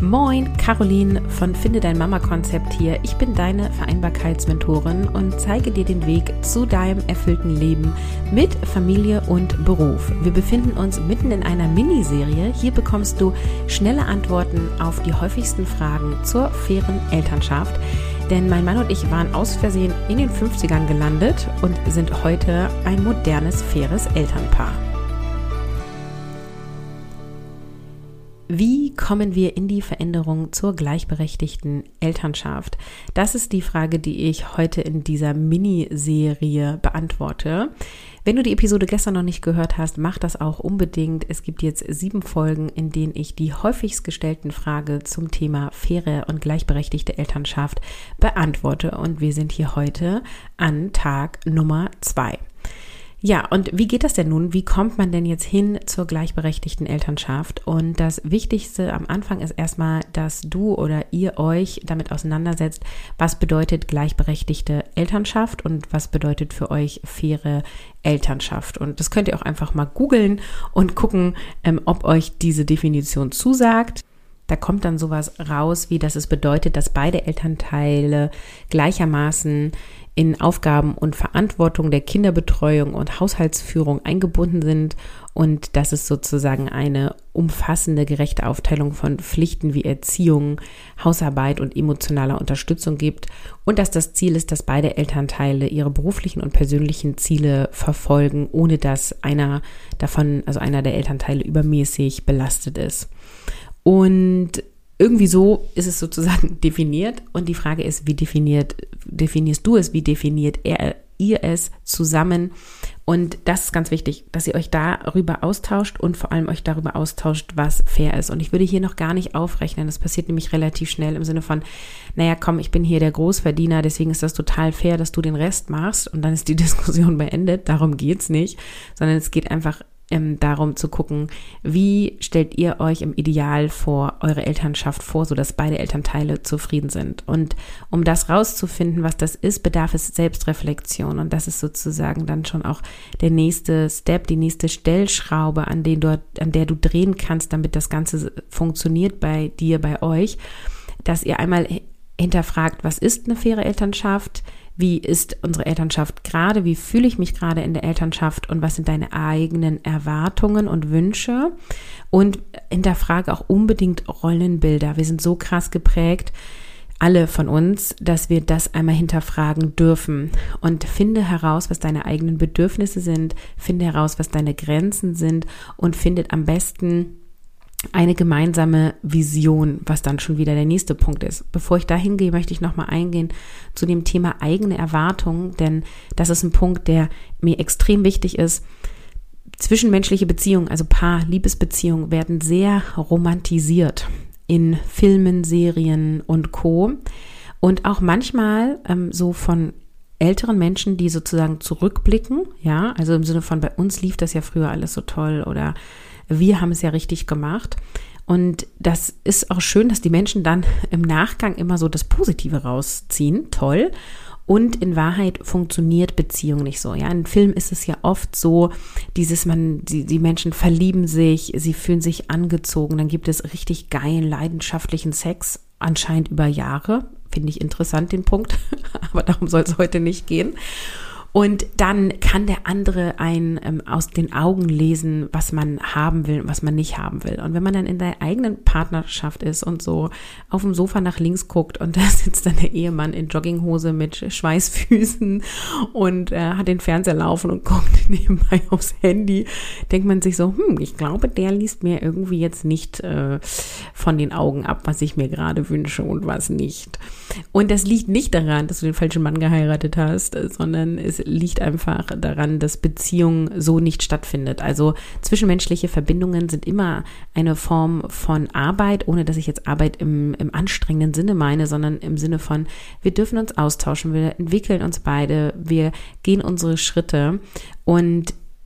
Moin, Caroline von Finde dein Mama-Konzept hier. Ich bin deine Vereinbarkeitsmentorin und zeige dir den Weg zu deinem erfüllten Leben mit Familie und Beruf. Wir befinden uns mitten in einer Miniserie. Hier bekommst du schnelle Antworten auf die häufigsten Fragen zur fairen Elternschaft. Denn mein Mann und ich waren aus Versehen in den 50ern gelandet und sind heute ein modernes, faires Elternpaar. Wie kommen wir in die Veränderung zur gleichberechtigten Elternschaft? Das ist die Frage, die ich heute in dieser Miniserie beantworte. Wenn du die Episode gestern noch nicht gehört hast, mach das auch unbedingt. Es gibt jetzt 7 Folgen, in denen ich die häufigst gestellten Fragen zum Thema faire und gleichberechtigte Elternschaft beantworte. Und wir sind hier heute an Tag Nummer 2. Ja, und wie geht das denn nun? Wie kommt man denn jetzt hin zur gleichberechtigten Elternschaft? Und das Wichtigste am Anfang ist erstmal, dass du oder ihr euch damit auseinandersetzt, was bedeutet gleichberechtigte Elternschaft und was bedeutet für euch faire Elternschaft. Und das könnt ihr auch einfach mal googeln und gucken, ob euch diese Definition zusagt. Da kommt dann sowas raus, wie dass es bedeutet, dass beide Elternteile gleichermaßen in Aufgaben und Verantwortung der Kinderbetreuung und Haushaltsführung eingebunden sind und dass es sozusagen eine umfassende, gerechte Aufteilung von Pflichten wie Erziehung, Hausarbeit und emotionaler Unterstützung gibt und dass das Ziel ist, dass beide Elternteile ihre beruflichen und persönlichen Ziele verfolgen, ohne dass einer der Elternteile übermäßig belastet ist. Und irgendwie so ist es sozusagen definiert und die Frage ist, wie definierst du es, wie definiert ihr es zusammen? Und das ist ganz wichtig, dass ihr euch darüber austauscht und vor allem euch darüber austauscht, was fair ist. Und ich würde hier noch gar nicht aufrechnen, das passiert nämlich relativ schnell im Sinne von, naja komm, ich bin hier der Großverdiener, deswegen ist das total fair, dass du den Rest machst und dann ist die Diskussion beendet, darum geht's nicht, sondern es geht einfach darum zu gucken, wie stellt ihr euch im Ideal vor eure Elternschaft vor, sodass beide Elternteile zufrieden sind. Und um das rauszufinden, was das ist, bedarf es Selbstreflexion. Und das ist sozusagen dann schon auch der nächste Step, die nächste Stellschraube, an der du drehen kannst, damit das Ganze funktioniert bei dir, bei euch, dass ihr einmal hinterfragt, was ist eine faire Elternschaft? Wie ist unsere Elternschaft gerade? Wie fühle ich mich gerade in der Elternschaft? Und was sind deine eigenen Erwartungen und Wünsche? Und hinterfrage auch unbedingt Rollenbilder. Wir sind so krass geprägt, alle von uns, dass wir das einmal hinterfragen dürfen. Und finde heraus, was deine eigenen Bedürfnisse sind. Finde heraus, was deine Grenzen sind. Und findet am besten eine gemeinsame Vision, was dann schon wieder der nächste Punkt ist. Bevor ich da hingehe, möchte ich nochmal eingehen zu dem Thema eigene Erwartungen, denn das ist ein Punkt, der mir extrem wichtig ist. Zwischenmenschliche Beziehungen, also Paar-Liebesbeziehungen, werden sehr romantisiert in Filmen, Serien und Co. Und auch manchmal so von älteren Menschen, die sozusagen zurückblicken, ja, also im Sinne von, bei uns lief das ja früher alles so toll oder wir haben es ja richtig gemacht. Und das ist auch schön, dass die Menschen dann im Nachgang immer so das Positive rausziehen. Toll. Und in Wahrheit funktioniert Beziehung nicht so. Ja, in Filmen ist es ja oft so, die Menschen verlieben sich, sie fühlen sich angezogen, dann gibt es richtig geilen, leidenschaftlichen Sex, anscheinend über Jahre. Finde ich interessant, den Punkt. Aber darum soll es heute nicht gehen. Und dann kann der andere aus den Augen lesen, was man haben will und was man nicht haben will. Und wenn man dann in der eigenen Partnerschaft ist und so auf dem Sofa nach links guckt und da sitzt dann der Ehemann in Jogginghose mit Schweißfüßen und hat den Fernseher laufen und guckt nebenbei aufs Handy, denkt man sich so, ich glaube, der liest mir irgendwie jetzt nicht von den Augen ab, was ich mir gerade wünsche und was nicht. Und das liegt nicht daran, dass du den falschen Mann geheiratet hast, sondern es liegt einfach daran, dass Beziehung so nicht stattfindet. Also zwischenmenschliche Verbindungen sind immer eine Form von Arbeit, ohne dass ich jetzt Arbeit im anstrengenden Sinne meine, sondern im Sinne von, wir dürfen uns austauschen, wir entwickeln uns beide, wir gehen unsere Schritte und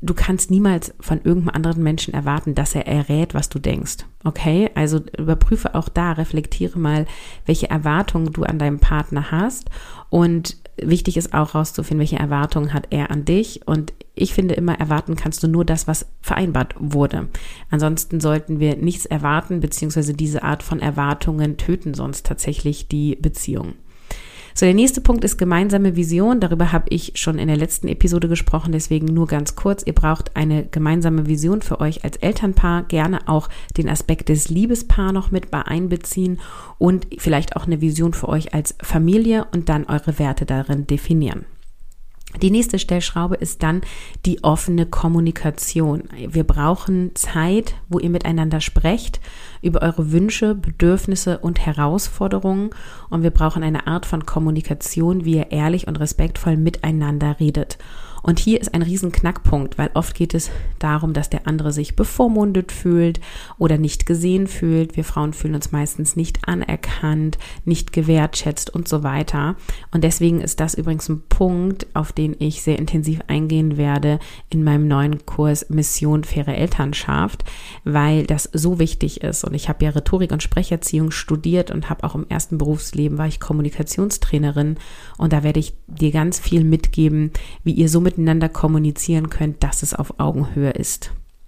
du kannst niemals von irgendeinem anderen Menschen erwarten, dass er errät, was du denkst. Okay? Also überprüfe auch da, reflektiere mal, welche Erwartungen du an deinem Partner hast. Und wichtig ist auch rauszufinden, welche Erwartungen hat er an dich. Und ich finde immer, erwarten kannst du nur das, was vereinbart wurde. Ansonsten sollten wir nichts erwarten, beziehungsweise diese Art von Erwartungen töten sonst tatsächlich die Beziehung. So, der nächste Punkt ist gemeinsame Vision. Darüber habe ich schon in der letzten Episode gesprochen, deswegen nur ganz kurz. Ihr braucht eine gemeinsame Vision für euch als Elternpaar, gerne auch den Aspekt des Liebespaar noch mit bei einbeziehen und vielleicht auch eine Vision für euch als Familie und dann eure Werte darin definieren. Die nächste Stellschraube ist dann die offene Kommunikation. Wir brauchen Zeit, wo ihr miteinander sprecht über eure Wünsche, Bedürfnisse und Herausforderungen. Und wir brauchen eine Art von Kommunikation, wie ihr ehrlich und respektvoll miteinander redet. Und hier ist ein riesen Knackpunkt, weil oft geht es darum, dass der andere sich bevormundet fühlt oder nicht gesehen fühlt. Wir Frauen fühlen uns meistens nicht anerkannt, nicht gewertschätzt und so weiter. Und deswegen ist das übrigens ein Punkt, auf den ich sehr intensiv eingehen werde in meinem neuen Kurs Mission faire Elternschaft, weil das so wichtig ist. Und ich habe ja Rhetorik und Sprecherziehung studiert und habe auch im ersten Berufsleben war ich Kommunikationstrainerin. Und da werde ich dir ganz viel mitgeben, wie ihr so miteinander kommunizieren könnt, dass es auf Augenhöhe ist.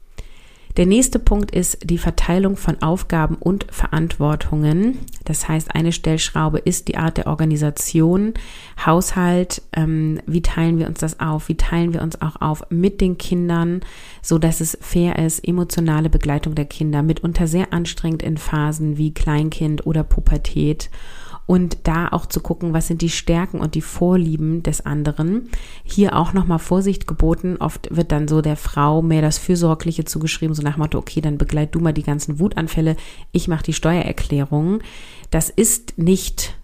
Der nächste Punkt ist die Verteilung von Aufgaben und Verantwortungen. Das heißt, eine Stellschraube ist die Art der Organisation, Haushalt, wie teilen wir uns das auf, wie teilen wir uns auch auf mit den Kindern, so dass es fair ist, emotionale Begleitung der Kinder, mitunter sehr anstrengend in Phasen wie Kleinkind oder Pubertät. Und da auch zu gucken, was sind die Stärken und die Vorlieben des anderen. Hier auch nochmal Vorsicht geboten. Oft wird dann so der Frau mehr das Fürsorgliche zugeschrieben, so nach dem Motto, okay, dann begleit du mal die ganzen Wutanfälle, ich mache die Steuererklärung. Das ist nicht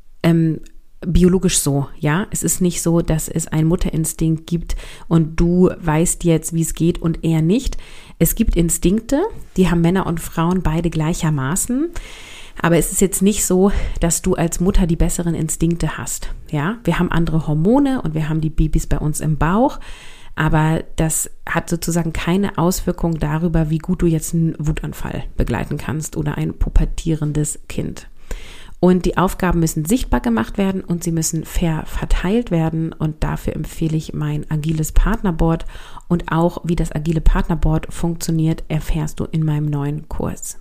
biologisch so, ja. Es ist nicht so, dass es einen Mutterinstinkt gibt und du weißt jetzt, wie es geht und er nicht. Es gibt Instinkte, die haben Männer und Frauen beide gleichermaßen. Aber es ist jetzt nicht so, dass du als Mutter die besseren Instinkte hast. Ja, wir haben andere Hormone und wir haben die Babys bei uns im Bauch. Aber das hat sozusagen keine Auswirkung darüber, wie gut du jetzt einen Wutanfall begleiten kannst oder ein pubertierendes Kind. Und die Aufgaben müssen sichtbar gemacht werden und sie müssen fair verteilt werden. Und dafür empfehle ich mein agiles Partnerboard. Und auch, wie das agile Partnerboard funktioniert, erfährst du in meinem neuen Kurs.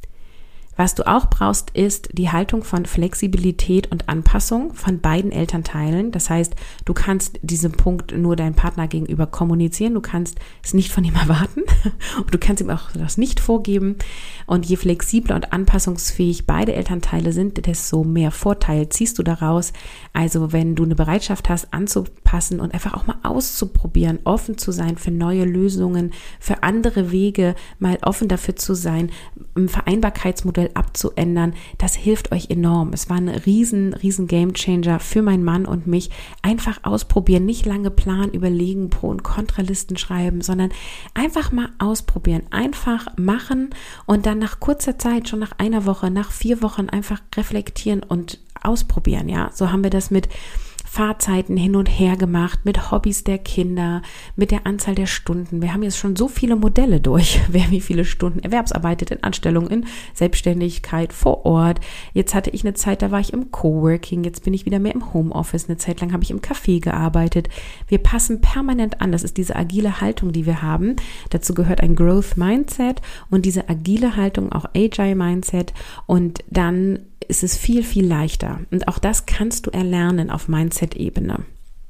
Was du auch brauchst, ist die Haltung von Flexibilität und Anpassung von beiden Elternteilen. Das heißt, du kannst diesen Punkt nur deinem Partner gegenüber kommunizieren. Du kannst es nicht von ihm erwarten und du kannst ihm auch das nicht vorgeben. Und je flexibler und anpassungsfähig beide Elternteile sind, desto mehr Vorteil ziehst du daraus. Also wenn du eine Bereitschaft hast, anzupassen und einfach auch mal auszuprobieren, offen zu sein für neue Lösungen, für andere Wege, mal offen dafür zu sein, ein Vereinbarkeitsmodell abzuändern, das hilft euch enorm. Es war ein riesen Gamechanger für meinen Mann und mich. Einfach ausprobieren, nicht lange planen, überlegen, Pro- und Kontralisten schreiben, sondern einfach mal ausprobieren, einfach machen und dann nach kurzer Zeit, schon nach einer Woche, nach 4 Wochen einfach reflektieren und ausprobieren. Ja, so haben wir das mit Fahrzeiten hin und her gemacht, mit Hobbys der Kinder, mit der Anzahl der Stunden. Wir haben jetzt schon so viele Modelle durch, wer wie viele Stunden erwerbsarbeitet, in Anstellung, in Selbstständigkeit, vor Ort. Jetzt hatte ich eine Zeit, da war ich im Coworking, jetzt bin ich wieder mehr im Homeoffice. Eine Zeit lang habe ich im Café gearbeitet. Wir passen permanent an. Das ist diese agile Haltung, die wir haben. Dazu gehört ein Growth Mindset und diese agile Haltung, auch Agile Mindset. Und dann ist es viel, viel leichter. Und auch das kannst du erlernen auf Mindset-Ebene.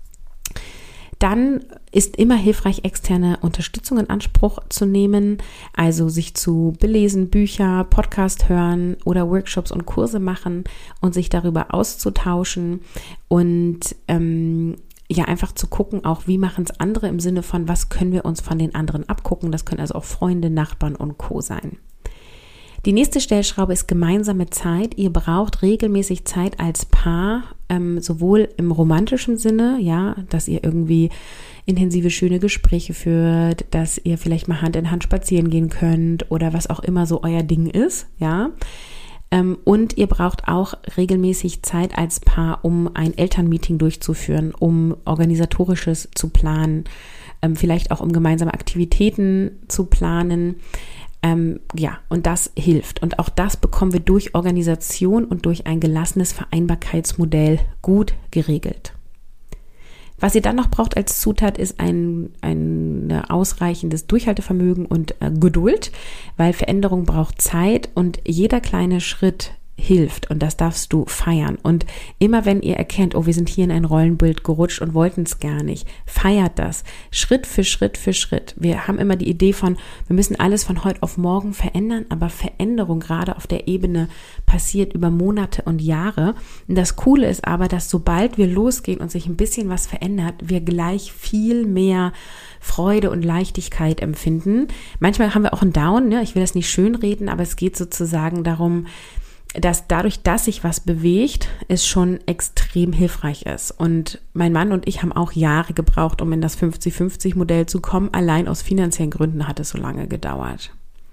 Dann ist immer hilfreich, externe Unterstützung in Anspruch zu nehmen, also sich zu belesen, Bücher, Podcast hören oder Workshops und Kurse machen und sich darüber auszutauschen und einfach zu gucken, auch wie machen es andere im Sinne von, was können wir uns von den anderen abgucken. Das können also auch Freunde, Nachbarn und Co. sein. Die nächste Stellschraube ist gemeinsame Zeit. Ihr braucht regelmäßig Zeit als Paar, sowohl im romantischen Sinne, ja, dass ihr irgendwie intensive, schöne Gespräche führt, dass ihr vielleicht mal Hand in Hand spazieren gehen könnt oder was auch immer so euer Ding ist, ja. Und ihr braucht auch regelmäßig Zeit als Paar, um ein Elternmeeting durchzuführen, um Organisatorisches zu planen, vielleicht auch um gemeinsame Aktivitäten zu planen. Und das hilft. Und auch das bekommen wir durch Organisation und durch ein gelassenes Vereinbarkeitsmodell gut geregelt. Was ihr dann noch braucht als Zutat ist ein ausreichendes Durchhaltevermögen und Geduld, weil Veränderung braucht Zeit und jeder kleine Schritt hilft und das darfst du feiern. Und immer wenn ihr erkennt, oh, wir sind hier in ein Rollenbild gerutscht und wollten es gar nicht, feiert das. Schritt für Schritt für Schritt. Wir haben immer die Idee von, wir müssen alles von heute auf morgen verändern, aber Veränderung gerade auf der Ebene passiert über Monate und Jahre. Und das Coole ist aber, dass sobald wir losgehen und sich ein bisschen was verändert, wir gleich viel mehr Freude und Leichtigkeit empfinden. Manchmal haben wir auch einen Down, ne? Ich will das nicht schönreden, aber es geht sozusagen darum, dass dadurch, dass sich was bewegt, es schon extrem hilfreich ist. Und mein Mann und ich haben auch Jahre gebraucht, um in das 50-50-Modell zu kommen. Allein aus finanziellen Gründen hat es so lange gedauert.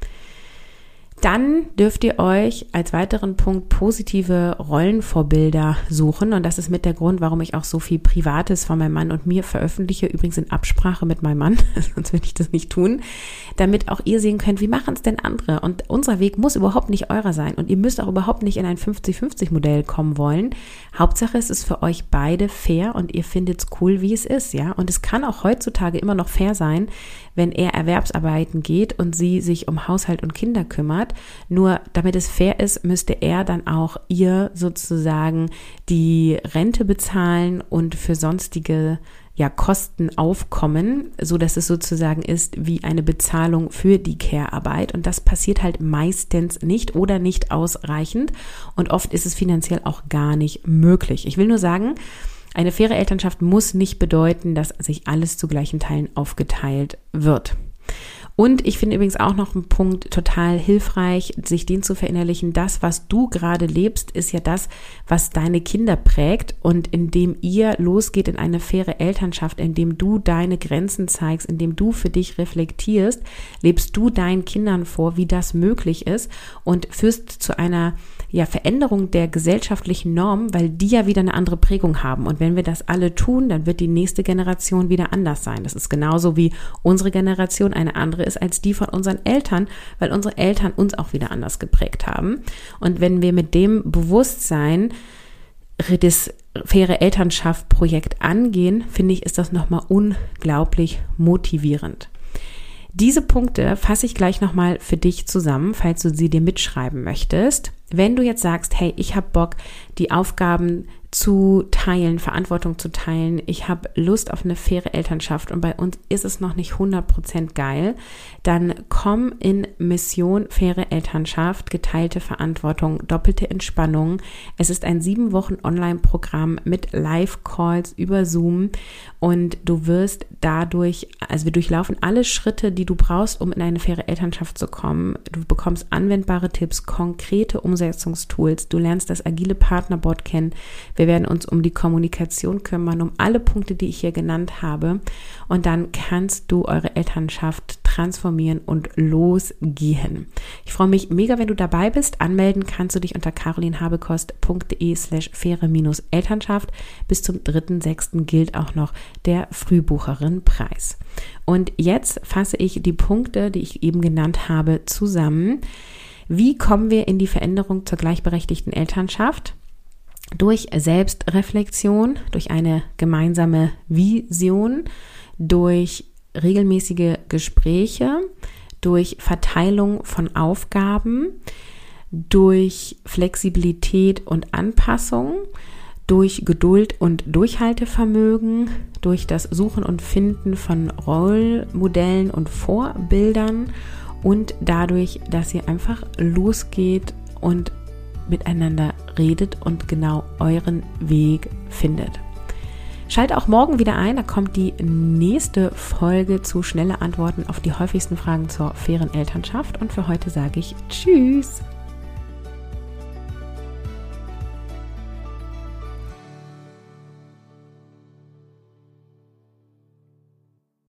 Dann dürft ihr euch als weiteren Punkt positive Rollenvorbilder suchen. Und das ist mit der Grund, warum ich auch so viel Privates von meinem Mann und mir veröffentliche. Übrigens in Absprache mit meinem Mann, sonst würde ich das nicht tun. Damit auch ihr sehen könnt, wie machen es denn andere? Und unser Weg muss überhaupt nicht eurer sein. Und ihr müsst auch überhaupt nicht in ein 50-50-Modell kommen wollen. Hauptsache, es ist für euch beide fair und ihr findet es cool, wie es ist. Ja? Und es kann auch heutzutage immer noch fair sein, wenn er Erwerbsarbeiten geht und sie sich um Haushalt und Kinder kümmert. Nur damit es fair ist, müsste er dann auch ihr sozusagen die Rente bezahlen und für sonstige Kosten aufkommen, so dass es sozusagen ist wie eine Bezahlung für die Care-Arbeit. Und das passiert halt meistens nicht oder nicht ausreichend. Und oft ist es finanziell auch gar nicht möglich. Ich will nur sagen, eine faire Elternschaft muss nicht bedeuten, dass sich alles zu gleichen Teilen aufgeteilt wird. Und ich finde übrigens auch noch einen Punkt total hilfreich, sich den zu verinnerlichen. Das, was du gerade lebst, ist ja das, was deine Kinder prägt. Und indem ihr losgeht in eine faire Elternschaft, indem du deine Grenzen zeigst, indem du für dich reflektierst, lebst du deinen Kindern vor, wie das möglich ist und führst zu einer Veränderung der gesellschaftlichen Normen, weil die ja wieder eine andere Prägung haben. Und wenn wir das alle tun, dann wird die nächste Generation wieder anders sein. Das ist genauso wie unsere Generation eine andere ist als die von unseren Eltern, weil unsere Eltern uns auch wieder anders geprägt haben. Und wenn wir mit dem Bewusstsein das faire Elternschaft-Projekt angehen, finde ich, ist das nochmal unglaublich motivierend. Diese Punkte fasse ich gleich nochmal für dich zusammen, falls du sie dir mitschreiben möchtest. Wenn du jetzt sagst, hey, ich habe Bock, die Aufgaben zu teilen, Verantwortung zu teilen, ich habe Lust auf eine faire Elternschaft und bei uns ist es noch nicht 100% geil, dann komm in Mission faire Elternschaft, geteilte Verantwortung, doppelte Entspannung. Es ist ein 7 Wochen Online-Programm mit Live-Calls über Zoom und du wirst dadurch, also wir durchlaufen alle Schritte, die du brauchst, um in eine faire Elternschaft zu kommen. Du bekommst anwendbare Tipps, konkrete Umsetzungstools, du lernst das agile Partnerboard kennen. Wir werden uns um die Kommunikation kümmern, um alle Punkte, die ich hier genannt habe. Und dann kannst du eure Elternschaft transformieren und losgehen. Ich freue mich mega, wenn du dabei bist. Anmelden kannst du dich unter carolinhabekost.de/faire-Elternschaft. Bis zum 3.6. gilt auch noch der Frühbucherin-Preis. Und jetzt fasse ich die Punkte, die ich eben genannt habe, zusammen. Wie kommen wir in die Veränderung zur gleichberechtigten Elternschaft? Durch Selbstreflexion, durch eine gemeinsame Vision, durch regelmäßige Gespräche, durch Verteilung von Aufgaben, durch Flexibilität und Anpassung, durch Geduld und Durchhaltevermögen, durch das Suchen und Finden von Rollenmodellen und Vorbildern und dadurch, dass ihr einfach losgeht und miteinander redet und genau euren Weg findet. Schalt auch morgen wieder ein, da kommt die nächste Folge zu schnelle Antworten auf die häufigsten Fragen zur fairen Elternschaft und für heute sage ich Tschüss!